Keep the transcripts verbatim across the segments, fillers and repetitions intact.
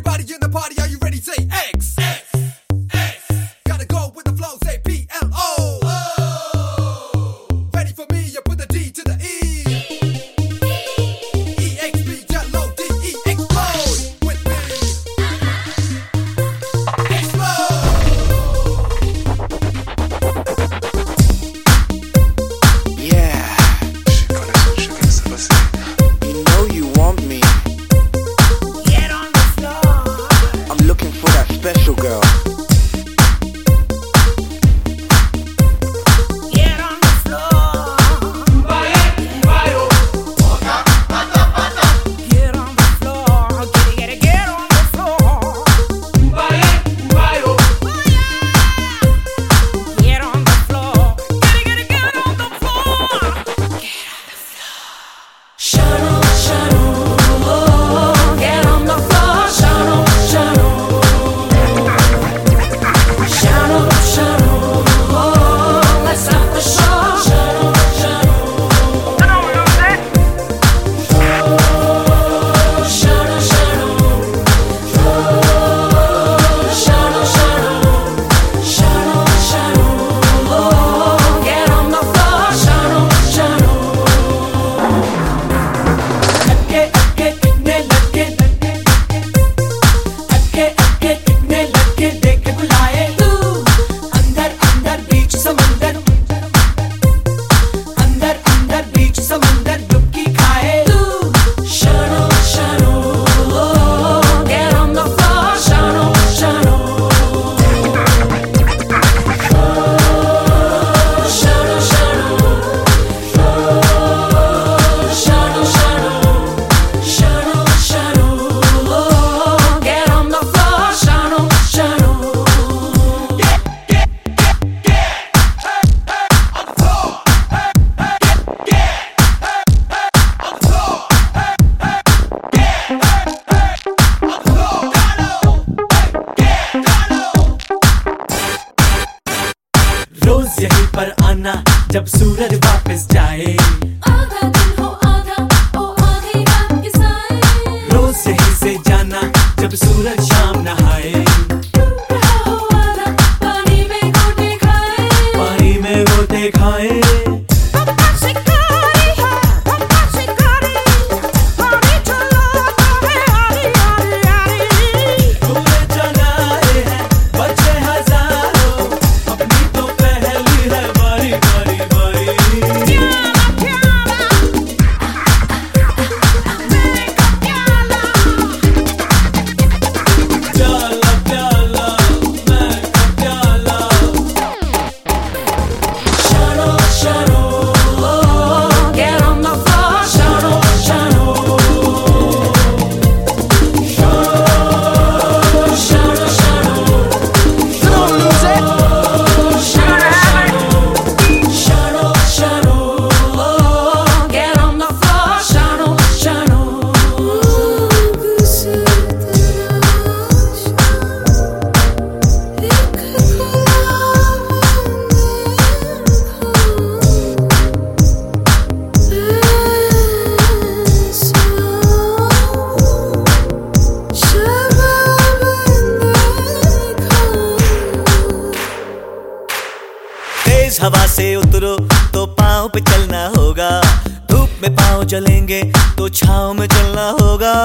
Everybody in the party, are you ready? Say X. X. X. Gotta go with the flow, say P L O. Oh. Ready for me, you put the D to the E. E X P L O D E explode with me. Explode. Yeah. You know you want me. Get on the floor. I'm looking for that special girl. Get on the floor. Get on the floor. Get it, get it, get on the floor. Get on the floor. Get it, get it, get on the floor. Get on the floor. Shano, shano, oh, get on the floor. Shano, shano. Shano, shano, oh, let's stop the show. Shano, shano. Oh, shano, shano. Oh, shano, shano. Shano, shano, oh, get on the floor. Shano, shano. अक्के अक्के कितने लगे अक्के अक्के कितने लगे देख बुलाए तू अंदर अंदर बीच समंदर अंदर अंदर बीच समंदर डुबकी खाए तू Shanno Shanno get on the floor Shanno Shanno Shanno Shanno Shanno Shanno Shano, shano, oh, get on the floor. Shano, shano. Get, get, get, get. Hey, hey, on the floor. Hey, hey, get, get. Hey, hey, on the floor. Hey, hey, get. Hey, hey, on the floor. Gano, hey, get, gano. रोज यहीं पर आना जब सूरज वापस जाए आधा दिन हो आधा ओ आधी रात के साए रोज यहीं से जाना जब सूरज शाम नहाए डूब रहा हो आधा पानी में गोटे खाए पानी में गोते खाए पप्पा शिकारी है पप्पा शिकारी पानी चलाता है आरी आरी आरी घूमे चलाए हैं बच्चे हजारों अपनी तो पहली है बारी बारी बारी प्याला प्याला मेरे का प्याला प्याला प्याला मैं का प्याला Shano, shano, oh, get on the floor. Shano, shano. Shano, shano, shano. Don't lose it. Shano, shano, oh, get on the floor. Shano, shano. तेज हवा से उतरो तो पाँव पे चलना होगा धूप में पाँव चलेंगे तो छाँव में चलना होगा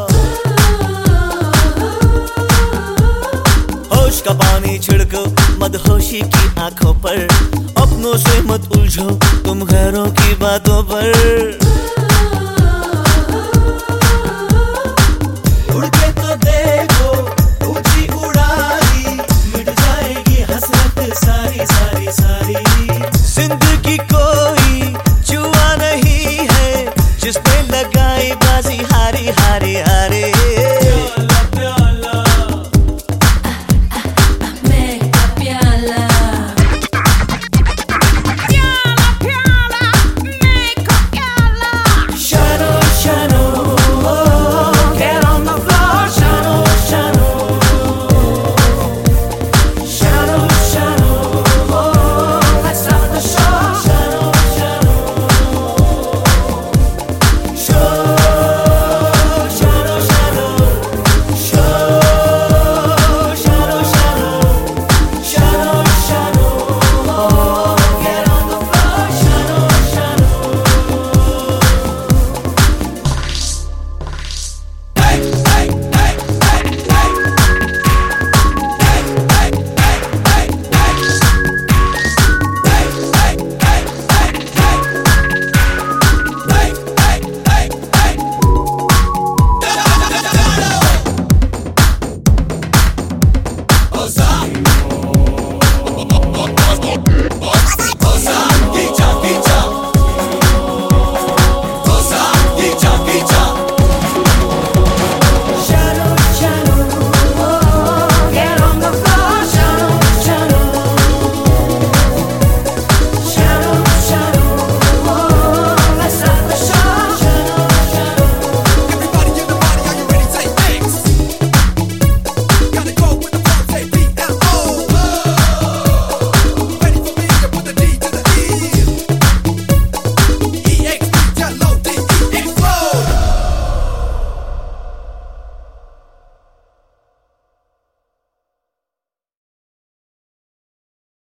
होश का पानी छिड़को मदहोशी की आंखों पर अपनों से मत उलझो तुम घरों की बातों पर